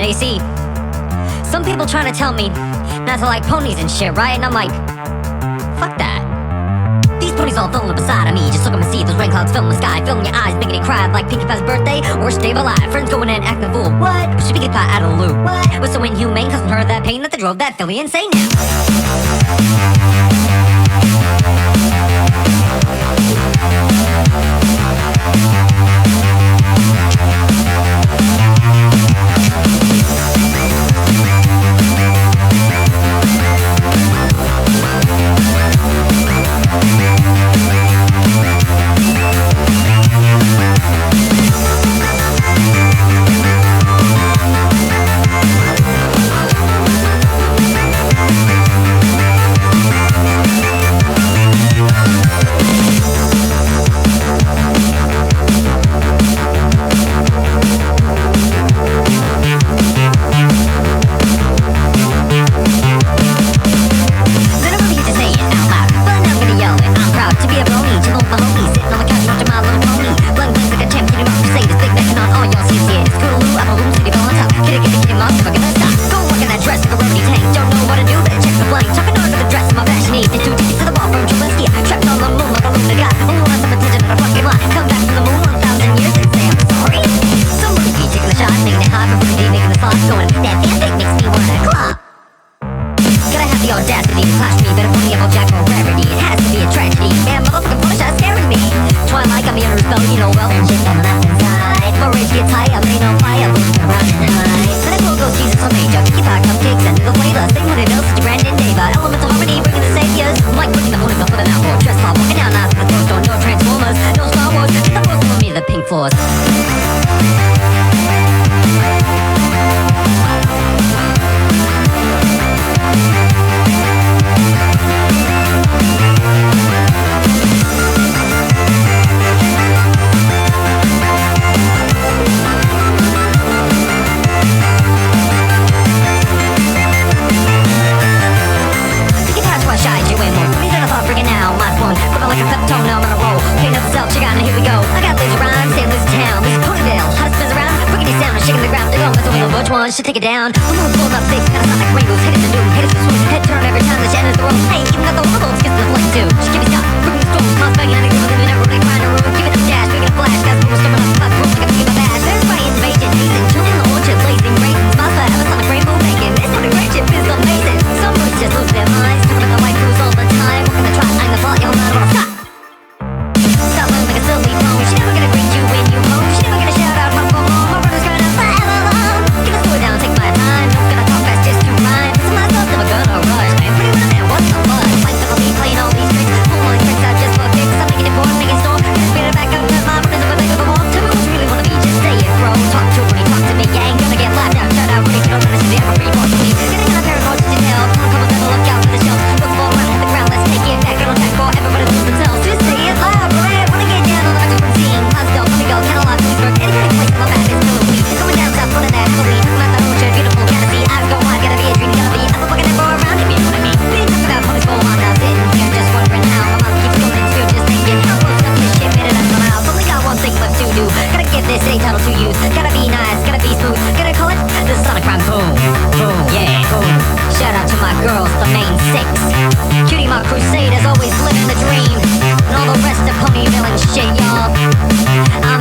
Now you see, some people trying to tell me not to like ponies and shit, right? And I'm like, fuck that. These ponies all filling up beside of me. Just look up and see those rain clouds filling the sky, filling your eyes, making you cry like Pinkie Pie's birthday, worst day of our life. Friends going in acting a fool. What? Push Pinkie Pie out of the loop. What? Was so inhumane, causing her that pain that they drove that filly insane now. Floors. Should take it down. The moon blows up big, kinda sound like rainbows. Hit it to doom, hit it to swoon. Head turn every time that she enters the room. Hey, even got the world gets the flame too. She give me stop, bring me storms, smells banging, and girls living every grind a room. Give it a dash, make it a flash. Got rumors coming up, cut rules like a give a bash. There's right invasion, hazing, children in the orchard, blazing raisins. Smiles forever, sound like rainbow bacon. It's not a great shit, is amazing. Some boys just lose their minds, talking about the white crews all the time. Working the trot, I'm the fault, you'll not wanna stop. Stop looking like a silly phone. She never gonna greet you when you home. She never gonna shout out my phone. My brother's crying out forever long. Give the story down, take my time. Don't gonna talk fast just to rhyme. This is myself, never gonna rush. Man, pretty women, man, what's the buzz? Like to be playing all these tricks. Pulling tricks out just for kicks. I'm making it for making store. Gonna speed it back up, cause my brother's a big of a walk. Tell me what you really wanna be, just say it, bro. Talk to when you talk to me, yeah. Ain't gonna get laughed out, shut out, when you don't understand the ever report to me. Getting on a pair of notes to tell. Come on, never look out for the shelves. Look for around, hit the ground, let's take it back. Get on track for everybody lose themselves. Just say it loud, right? Wanna get down on the different scene. Let's go, let me go, catalog, Lewisburg. Any kind of place in my map is killing me. Coming down south, running that Halloween. Talking about the orchard, beautiful canopy. I go on, gotta be a dream, gotta be. I'm a fucking ever around if you know what I mean. Being talking about ponies go on, now sitting here just wondering how my mom keeps going into just thinking how close up this shit made it up somehow. Only got one thing left to do. Gotta give this a title to use. Gotta be nice, gotta be smooth. Gotta call it the Sonic Rhyme. Boom, boom, yeah, boom. Shout out to my girls, the main six. Cutie Mark Crusaders always living the dream. And all the rest of Ponyville and shit, y'all.